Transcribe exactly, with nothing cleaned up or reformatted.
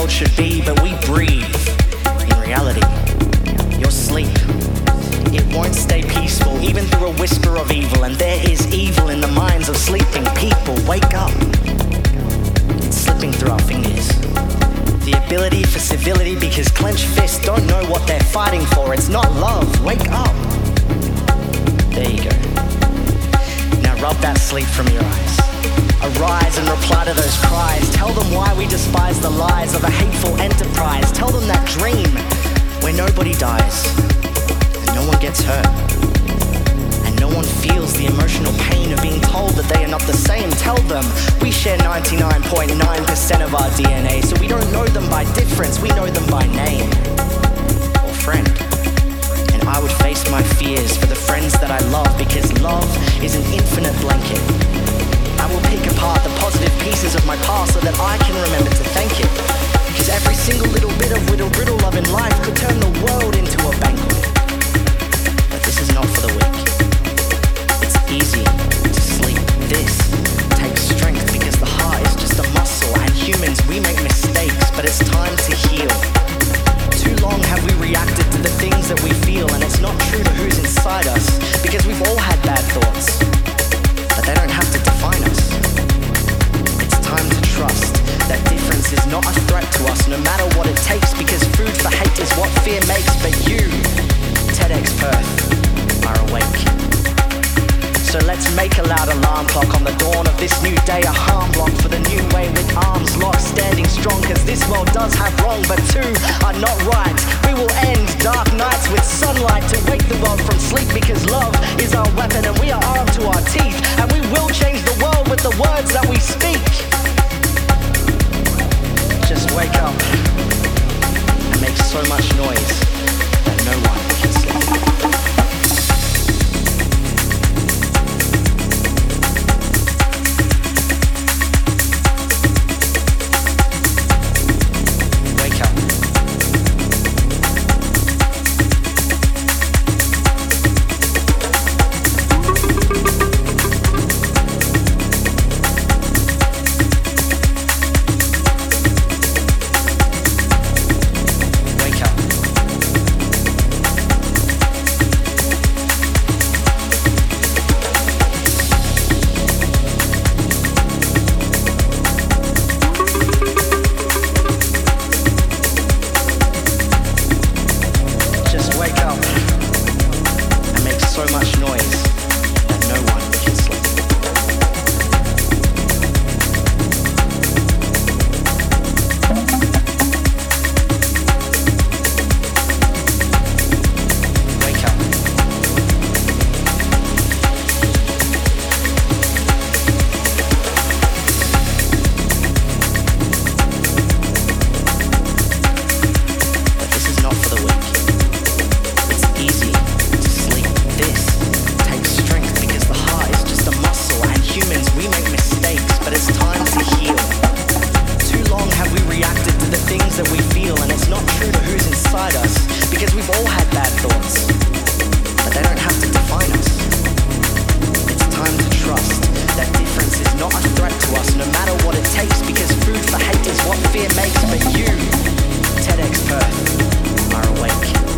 world should be, but we breathe. In reality, your sleep, it won't stay peaceful, even through a whisper of evil. And there is evil in the minds of sleeping people. Wake up. It's slipping through our fingers. The ability for civility, because clenched fists don't know what they're fighting for. It's not love. Wake up. There you go. Now rub that sleep from your eyes. Arise and reply to those cries. Tell them why we despise the lies of a hateful enterprise. Tell them that dream where nobody dies and no one gets hurt and no one feels the emotional pain of being told that they are not the same. Tell them we share ninety-nine point nine percent of our D N A, so we don't know them by difference, we know them by name or friend. And I would face my fears for the friends that I love, because love is an infinite blanket. I will pick apart the positive pieces of my past so that I can remember to thank it. Because every single little bit of whittle riddle love in life could turn the world into a banquet. But this is not for the weak. It's easy to sleep. This takes strength, because the heart is just a muscle, and humans, we make mistakes, but it's time to heal. Too long have we reacted to the things that we feel, and it's not true to who's inside us, because we've all had bad thoughts. But they don't have to define us. It's time to trust that difference is not a threat to us, no matter what it takes, because food for hate is what fear makes. But you, TEDx Perth, are awake. So let's make a loud alarm clock on the dawn of this new day, a harm block for the new way, with arms locked, standing strong, cause this world does have wrong, but two are not right. We will end dark nights with sunlight to wake the world from sleep, because love is our weapon and we are armed to our teeth, and we will change the world with the words that we speak. Just wake up and make so much noise that no one can sleep. Fear makes, but you, TEDx Perth, are awake.